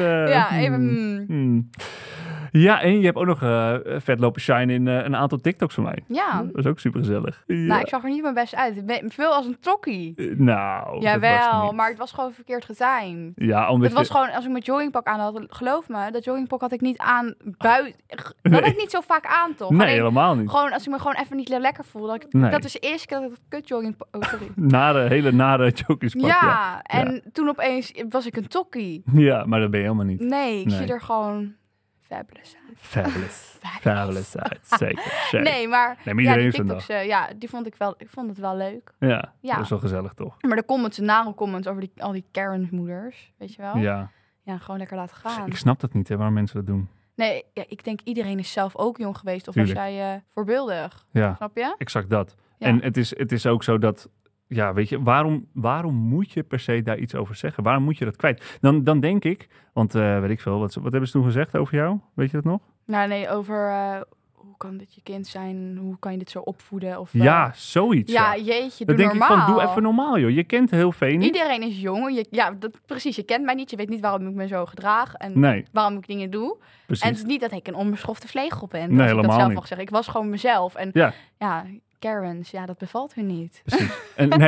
Ja, en je hebt ook nog vet lopen shine in een aantal TikToks van mij. Ja. Dat is ook super gezellig. Ja. Nou, ik zag er niet mijn best uit. Veel als een tokkie. Nou, Jawel, maar het was gewoon verkeerd getimed. Ja, omdat het was gewoon, als ik mijn joggingpak aan had, geloof me, dat joggingpak had ik niet aan buiten. Dat had ik niet zo vaak aan, toch? Nee, alleen, helemaal niet. Gewoon, als ik me gewoon even niet lekker voel. Dat is de eerste keer dat ik het kut joggingpak... Oh, sorry. Hele nare joggingspak. Ja, en toen opeens was ik een tokkie. Ja, maar dat ben je helemaal niet. Nee, ik zie er gewoon... Fabulous uit. Fabulous uit, zeker. Nee, maar iedereen die TikToks, TikToks, ik vond het wel leuk. Ja, dat is wel gezellig, toch? Maar de nare comments over al die Karen-moeders, weet je wel? Ja, gewoon lekker laten gaan. Ik snap dat niet, hè, waarom mensen dat doen. Nee, ik denk iedereen is zelf ook jong geweest. Of Tuurlijk. was jij voorbeeldig? Ja, snap je? Exact dat. Ja. En het is ook zo dat... Ja, weet je, waarom moet je per se daar iets over zeggen? Waarom moet je dat kwijt? Dan denk ik, want weet ik veel, wat hebben ze toen gezegd over jou? Weet je dat nog? Nou, nee, over hoe kan dit je kind zijn? Hoe kan je dit zo opvoeden? Of, ja, zoiets. Ja, jeetje, dan doe denk normaal. Ik van, doe even normaal, joh. Je kent heel veel niet. Iedereen is jong. Precies, je kent mij niet. Je weet niet waarom ik me zo gedraag en waarom ik dingen doe. Precies. En het is niet dat ik een onbeschofte vlegel ben. Nee, als ik dat zelf niet. mag zeggen. Ik was gewoon mezelf. En ja Karens, dat bevalt hun niet. Precies.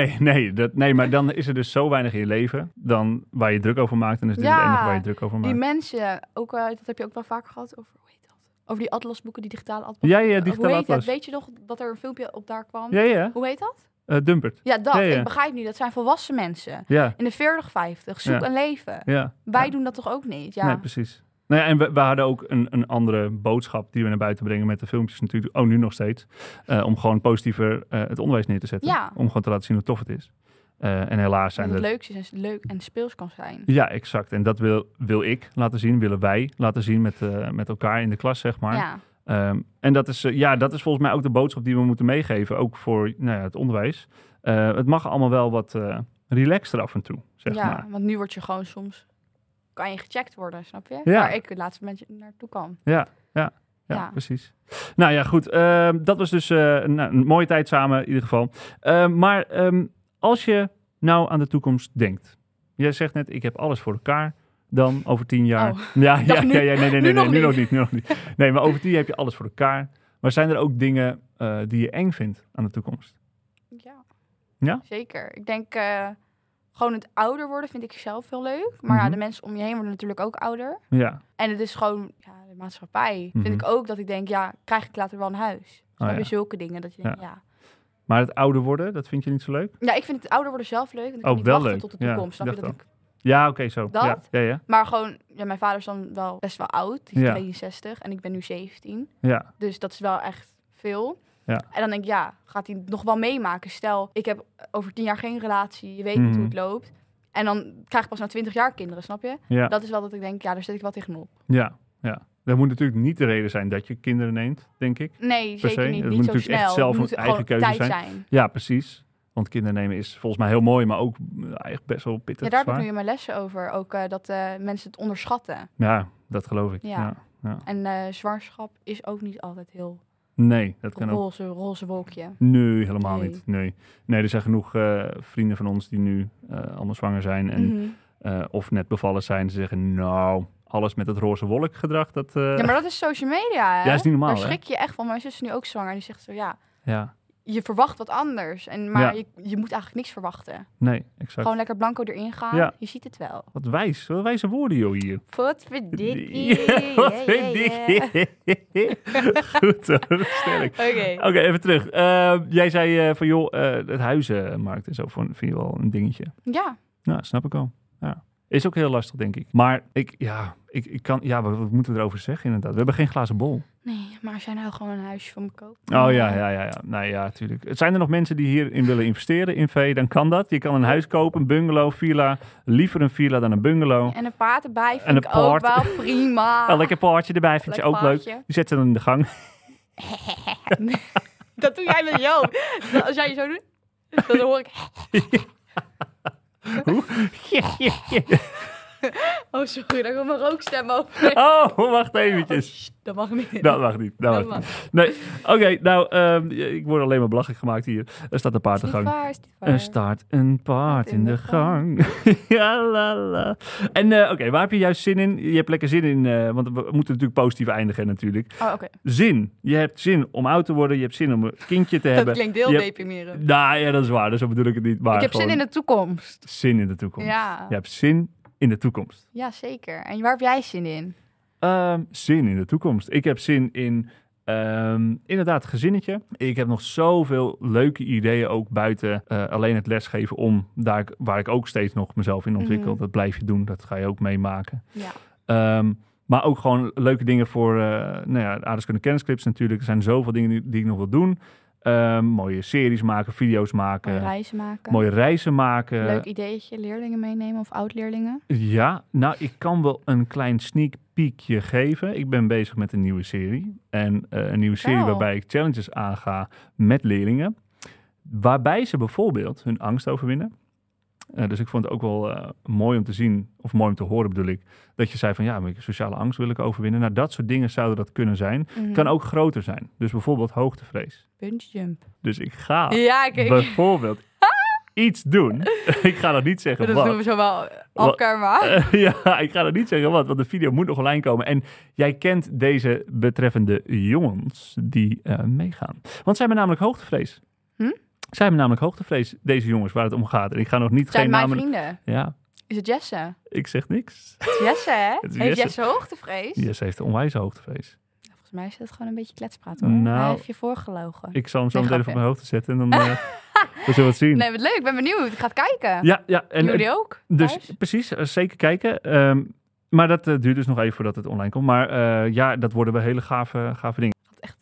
En maar dan is er dus zo weinig in je leven dan waar je druk over maakt. En is dit het enige waar je druk over maakt. Die mensen, ook, dat heb je ook wel vaker gehad over, hoe heet dat? Over die atlasboeken, die digitale atlas. Ja, digitale atlas. Dat? Weet je nog dat er een filmpje op daar kwam? Ja. Hoe heet dat? Dumpert. Ja, dat. Ja. Ik begrijp niet. Dat zijn volwassen mensen. Ja. In de 40, 50. Zoek een leven. Ja. Wij doen dat toch ook niet? Ja. Nee, precies. Nou ja, en we hadden ook een andere boodschap die we naar buiten brengen met de filmpjes natuurlijk. Nu nog steeds. Om gewoon positiever het onderwijs neer te zetten. Ja. Om gewoon te laten zien hoe tof het is. En helaas zijn het leukste is en leuk en speels kan zijn. Ja, exact. En dat wil ik laten zien. Willen wij laten zien met elkaar in de klas, zeg maar. Ja. En dat is volgens mij ook de boodschap die we moeten meegeven. Ook voor het onderwijs. Het mag allemaal wel wat relaxter af en toe, zeg maar. Ja, want nu word je gewoon soms... kan je gecheckt worden, snap je? Ja. Waar ik het laatste moment naartoe kan. Ja, precies. Nou ja, goed. Dat was dus een mooie tijd samen in ieder geval. Maar als je nou aan de toekomst denkt. Jij zegt net, ik heb alles voor elkaar. Dan over 10 jaar. Oh. Nee, nu nog niet. Nee, maar over 10 jaar heb je alles voor elkaar. Maar zijn er ook dingen die je eng vindt aan de toekomst? Ja? Zeker. Ik denk... gewoon het ouder worden vind ik zelf heel leuk. Maar de mensen om je heen worden natuurlijk ook ouder. Ja. En het is gewoon de maatschappij. Vind ik ook dat ik denk, krijg ik later wel een huis? Snap je zulke dingen? Dat je denkt, Maar het ouder worden, dat vind je niet zo leuk? Ja, ik vind het ouder worden zelf leuk. En ik kan niet wachten tot de toekomst. Snap je dat ik... Ja, oké, zo. Dat? Ja. Maar gewoon, mijn vader is dan wel best wel oud. Die is 62 en ik ben nu 17. Ja. Dus dat is wel echt veel. Ja. En dan denk ik, gaat hij nog wel meemaken? Stel, ik heb over 10 jaar geen relatie. Je weet niet hoe het loopt. En dan krijg ik pas na 20 jaar kinderen, snap je? Ja. Dat is wel dat ik denk, daar zet ik wel tegenop. Ja. Dat moet natuurlijk niet de reden zijn dat je kinderen neemt, denk ik. Nee, zeker niet. Het niet moet zo natuurlijk snel. echt zelf een eigen keuze zijn. Ja, precies. Want kinderen nemen is volgens mij heel mooi, maar ook echt best wel pittig. Ja, daar heb ik nu in mijn lessen over. Ook dat mensen het onderschatten. Ja, dat geloof ik. Ja. En zwangerschap is ook niet altijd heel... Nee, dat kan ook. Roze wolkje. Nee, helemaal niet. Nee, er zijn genoeg vrienden van ons die nu allemaal zwanger zijn. En, of net bevallen zijn. Ze zeggen, nou, alles met het roze wolk gedrag. Dat, Ja, maar dat is social media, hè? Ja, is niet normaal, daar schrik je echt van. Mijn zus is nu ook zwanger. En die zegt zo, ja. Je verwacht wat anders. Maar je moet eigenlijk niks verwachten. Nee, exact. Gewoon lekker blanco erin gaan. Ja. Je ziet het wel. Wat wijze woorden, joh, hier. Potverdikkie. Goed, sterk. Oké, even terug. Jij zei van, het huizenmarkt en zo vind je wel een dingetje. Ja. Nou, snap ik wel. Ja. Is ook heel lastig, denk ik. Maar ik kan... Ja, wat moeten we erover zeggen inderdaad? We hebben geen glazen bol. Nee, maar als jij nou gewoon een huisje van me koopt. Oh ja. Nee, ja, natuurlijk. Zijn er nog mensen die hierin willen investeren in vee? Dan kan dat. Je kan een huis kopen, een bungalow, villa. Liever een villa dan een bungalow. En een paard erbij vind ik ook wel prima. Een lekker paardje erbij vind je ook leuk. Die zet ze dan in de gang. Dat doe jij met jou. Als jij je zo doet, dan hoor ik... Hoe? Oh, sorry, daar komt mijn rookstem over. Oh, wacht eventjes. Dat mag niet. Dat mag niet. Nee, oké, ik word alleen maar belachelijk gemaakt hier. Er staat een paard in de gang. Er staat een paard in de gang. Ja, la. En waar heb je juist zin in? Je hebt lekker zin in, want we moeten natuurlijk positief eindigen natuurlijk. Oh, oké. Zin. Je hebt zin om oud te worden. Je hebt zin om een kindje te hebben. Dat klinkt heel deprimerend. Nou ja, dat is waar. Dus zo bedoel ik het niet. Maar ik heb zin in de toekomst. Zin in de toekomst. Ja. Je hebt zin in de toekomst. Ja, zeker. En waar heb jij zin in? Zin in de toekomst. Ik heb zin in inderdaad gezinnetje. Ik heb nog zoveel leuke ideeën ook buiten alleen het lesgeven waar ik ook steeds nog mezelf in ontwikkel. Dat blijf je doen. Dat ga je ook meemaken. Ja. Maar ook gewoon leuke dingen voor aardrijkskunde kennisclips natuurlijk. Er zijn zoveel dingen die ik nog wil doen. Mooie series maken, video's maken. Mooie reizen maken. Leuk ideetje, leerlingen meenemen of oud-leerlingen? Ja, nou ik kan wel een klein sneak peekje geven. Ik ben bezig met een nieuwe serie. En een nieuwe serie waarbij ik challenges aanga met leerlingen. Waarbij ze bijvoorbeeld hun angst overwinnen. Dus ik vond het ook wel mooi om te zien, of mooi om te horen bedoel ik, dat je zei van ja, sociale angst wil ik overwinnen. Nou, dat soort dingen zouden dat kunnen zijn. Kan ook groter zijn. Dus bijvoorbeeld hoogtevrees. Bungee-jump. Dus ik ga bijvoorbeeld iets doen. Ik ga nog niet zeggen dat wat. Dat doen we zo wel afkarma. Ja, ik ga nog niet zeggen wat, want de video moet nog online komen. En jij kent deze betreffende jongens die meegaan. Want zij hebben namelijk hoogtevrees. Zij hebben namelijk hoogtevrees, deze jongens, waar het om gaat. En ik ga nog niet geen namen... Zijn mijn vrienden? Ja. Is het Jesse? Ik zeg niks. Het is Jesse, hè? Heeft Jesse hoogtevrees? Jesse heeft een onwijze hoogtevrees. Volgens mij is dat gewoon een beetje kletspraat, hoor. Nou, hij heeft je voorgelogen. Ik zal hem zo meteen even op mijn hoogte zetten en dan we zullen het zien. Nee, wat leuk. Ik ben benieuwd. Ik ga het kijken. Ja. En jullie ook? Dus thuis? precies, zeker kijken. Maar dat duurt dus nog even voordat het online komt. Maar dat worden wel hele gave dingen.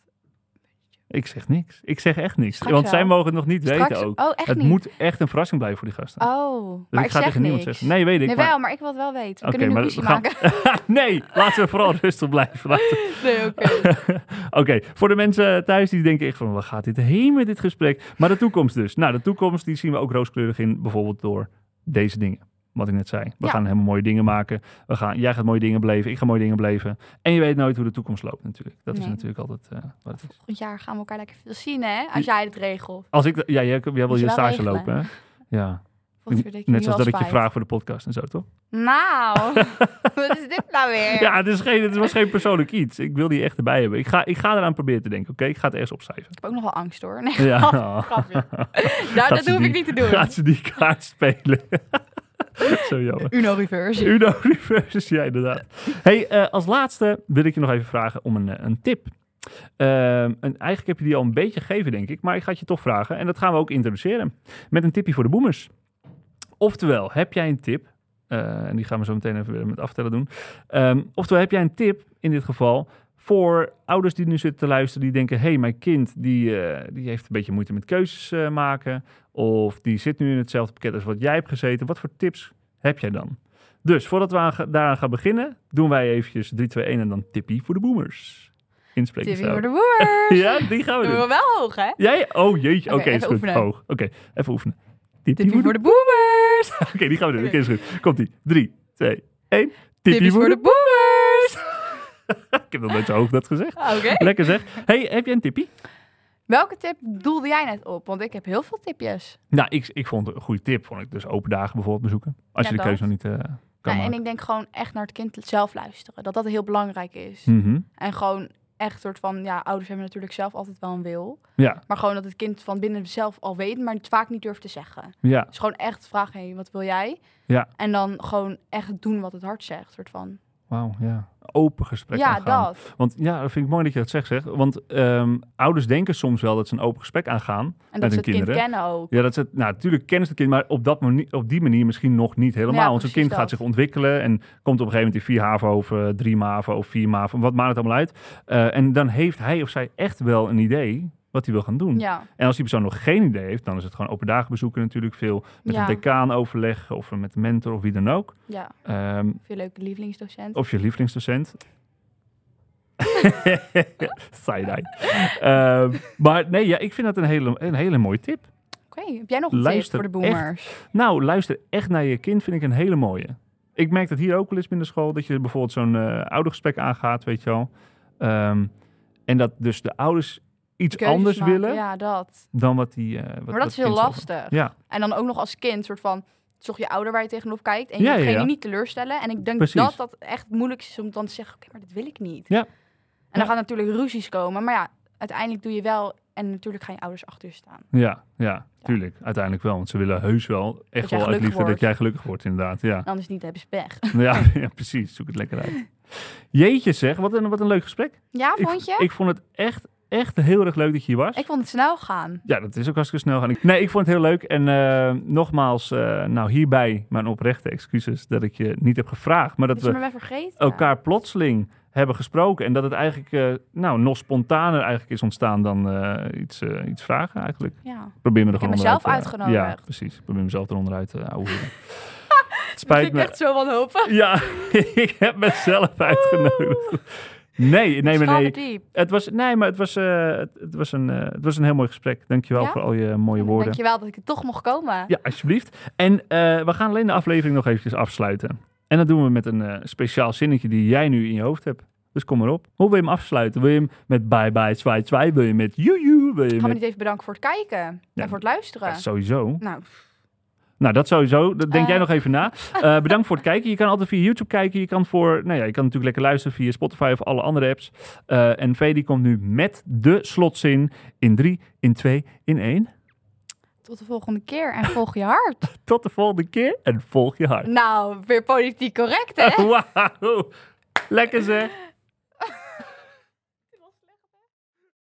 Ik zeg niks. Ik zeg echt niks. Straks want zij wel. mogen het nog niet weten ook. Oh, echt het niet? moet echt een verrassing blijven voor die gasten. Oh, dus maar ik ga tegen niemand zeggen. Nee, weet ik. Nee, wel, maar ik wil het wel weten. We kunnen nu ruzie maken. Nee, laten we vooral rustig blijven. Nee, oké. Oké, voor de mensen thuis die denken echt van, waar gaat dit heen met dit gesprek? Maar de toekomst dus. Nou, de toekomst die zien we ook rooskleurig in, bijvoorbeeld door deze dingen. Wat ik net zei. We gaan helemaal mooie dingen maken. Jij gaat mooie dingen beleven. Ik ga mooie dingen beleven. En je weet nooit hoe de toekomst loopt natuurlijk. Dat is natuurlijk altijd wat het is. Volgend jaar gaan we elkaar lekker veel zien, hè? Als jij het regelt. Als ik, jij wil je stage lopen, hè? Ja. Net zoals dat ik je vraag voor de podcast en zo, toch? Nou, wat is dit nou weer? Ja, het was geen persoonlijk iets. Ik wil die echt erbij hebben. Ik ga eraan proberen te denken, oké? Ik ga het ergens opschrijven. Ik heb ook nog wel angst, hoor. Nee, ja. Nou, dat hoef ik niet te doen. Gaat ze die kaart spelen? Zo jammer. Uno reverse. Uno reverse, ja inderdaad. Hey, als laatste wil ik je nog even vragen om een tip. En eigenlijk heb je die al een beetje gegeven, denk ik. Maar ik ga het je toch vragen. En dat gaan we ook introduceren. Met een tipje voor de boomers. Oftewel, heb jij een tip? En die gaan we zo meteen even weer met aftellen doen. Oftewel, heb jij een tip in dit geval voor ouders die nu zitten te luisteren, die denken, hey, mijn kind die heeft een beetje moeite met keuzes maken. Of die zit nu in hetzelfde pakket als wat jij hebt gezeten. Wat voor tips heb jij dan? Dus voordat we daaraan gaan beginnen, doen wij eventjes 3, 2, 1 en dan tippie voor de boomers. Inspreken. Tippie voor de boomers. Ja, die gaan we doen. Doen we wel hoog, hè? Jij? Oh jeetje, oké, is goed. Oefenen. Hoog. Oké, even oefenen. Tippie voor de boomers. Oké, die gaan we doen. Oké, is goed. Komt-ie. 3, 2, 1. Tippie voor de boomers. Ik heb nog nooit zo hoog dat gezegd. Oké. Lekker zeg. Hey, heb jij een tippie? Welke tip doelde jij net op? Want ik heb heel veel tipjes. Nou, ik vond het een goede tip. Vond ik dus open dagen bijvoorbeeld bezoeken. Als je de keuze nog niet kan maken. En ik denk gewoon echt naar het kind zelf luisteren. Dat heel belangrijk is. Mm-hmm. En gewoon echt soort van, ja, ouders hebben natuurlijk zelf altijd wel een wil. Ja. Maar gewoon dat het kind van binnen zelf al weet, maar het vaak niet durft te zeggen. Ja. Dus gewoon echt vragen, hey, wat wil jij? Ja. En dan gewoon echt doen wat het hart zegt. Soort van. Wauw, ja. Open gesprek Ja, aangaan. dat. Want ja, dat vind ik mooi dat je dat zegt, zeg. Want ouders denken soms wel dat ze een open gesprek aangaan En met dat ze hun het kind kinderen. kennen ook. Ja, dat ze, nou, natuurlijk kennen ze het kind, maar op die manier misschien nog niet helemaal. Ja, Want zo'n precies kind gaat dat. zich ontwikkelen en komt op een gegeven moment in 4 HAVO of 3 MAVO of 4 MAVO, wat maakt het allemaal uit. En dan heeft hij of zij echt wel een idee wat hij wil gaan doen. Ja. En als die persoon nog geen idee heeft, dan is het gewoon open dagen bezoeken natuurlijk. Veel met Ja. een decaan overleggen of met een mentor of wie dan ook. Ja. Veel leuke lievelingsdocent. Of je lievelingsdocent. Side-eye. Maar nee, ja, ik vind dat een hele mooie tip. Oké, heb jij nog een tip Luister voor de boomers? Nou, luister echt naar je kind, vind ik een hele mooie. Ik merk dat hier ook wel eens in de school, dat je bijvoorbeeld zo'n oudergesprek aangaat, weet je wel. En dat dus de ouders iets Keuzes anders maken, willen Ja, dat. dan wat die... Maar dat is heel lastig. Ja. En dan ook nog als kind, soort van, toch je ouder waar je tegenop kijkt. En je Ja, wil ja, degene ja. niet teleurstellen. En ik denk Precies. dat dat echt moeilijk is om dan te zeggen, oké, maar dit wil ik niet. Ja. En dan gaan natuurlijk ruzies komen. Maar ja, uiteindelijk doe je wel. En natuurlijk gaan je ouders achter je staan. Ja, tuurlijk. Uiteindelijk wel. Want ze willen heus wel echt jij wel uit gelukkig liefde dat wordt. jij gelukkig wordt, inderdaad. Ja, Anders niet, hebben ze pech. ja, precies. Zoek het lekker uit. Jeetje zeg, wat een leuk gesprek. Ja, vond je? Ik vond het echt heel erg leuk dat je hier was. Ik vond het snel gaan. Ja, dat is ook hartstikke snel gaan. Nee, ik vond het heel leuk. En nogmaals, nou hierbij mijn oprechte excuses dat ik je niet heb gevraagd. Maar dat Dat je we me weer vergeten. elkaar plotseling hebben gesproken. En dat het eigenlijk nog spontaner eigenlijk is ontstaan dan iets vragen eigenlijk. Ja. Probeer me er Ik heb gewoon mezelf onderuit, uitgenodigd. Ja, precies. Probeer mezelf eronder uit te houden. Het Ik spijt me. echt zo wanhopig. Ja, ik heb mezelf uitgenodigd. Nee. Diep. Het was een heel mooi gesprek. Dankjewel Ja? voor al je mooie woorden. Dankjewel dat ik er toch mocht komen. Ja, alsjeblieft. En we gaan alleen de aflevering nog eventjes afsluiten. En dat doen we met een speciaal zinnetje die jij nu in je hoofd hebt. Dus kom maar op. Hoe wil je hem afsluiten? Wil je hem met bye bye, zwaai, zwaai? Wil je met joejoe? Wil je Gaan we met... niet even bedanken voor het kijken en voor het luisteren? Ja, sowieso. Nou, Dat sowieso. Dat denk jij nog even na. Bedankt voor het kijken. Je kan altijd via YouTube kijken. Je kan natuurlijk lekker luisteren via Spotify of alle andere apps. En Vedi komt nu met de slotzin in 3, in 2, in 1. tot de volgende keer en volg je hart. Tot de volgende keer en volg je hart. Nou, weer politiek correct, hè? Wauw. Lekker zeg.